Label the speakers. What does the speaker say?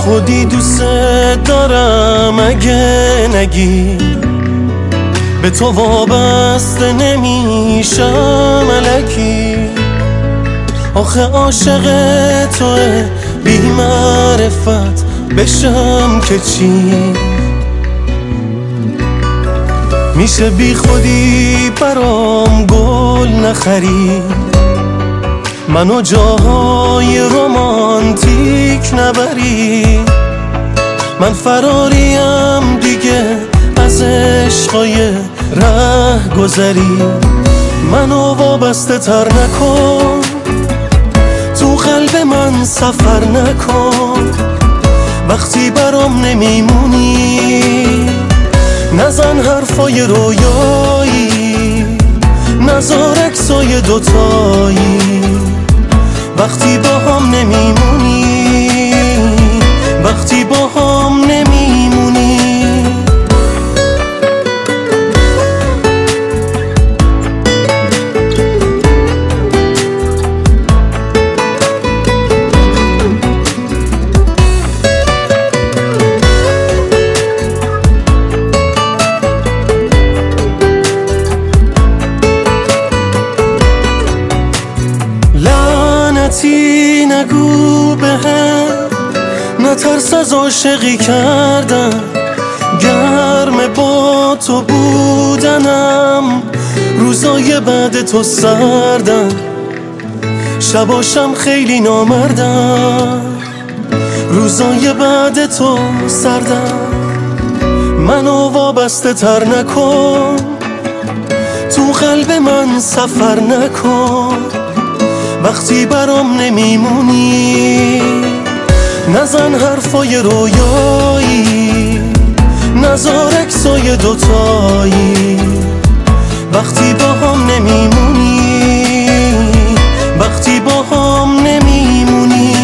Speaker 1: خودی دوست دارم اگه نگی به تو وابسته نمیشم الکی. آخه عاشق توه بی معرفت بشم که چی؟ میشه بی خودی برام گل نخری، منو جاهای رومانتیک نبری. من فراریم دیگه از عشقای ره گذری. منو وابسته تر نکن، تو قلب من سفر نکن. وقتی برام نمیمونی نزن حرفای رویایی، نزار عکسای دوتایی. وقتی با هم نمیمونی، وقتی با هم نمیمونی. لعنتی نگو بهم نترس از عاشقی کردن، گرم با تو بودنم روزای بعد تو سردن. شباشم خیلی نامردم روزای بعد تو سردم. منو وابسته تر نکن، تو قلب من سفر نکن. وقتی برام نمیمونی نزن حرفای رویایی، نزار عکسای دوتایی. وقتی با هم نمیمونی، وقتی با هم نمیمونی.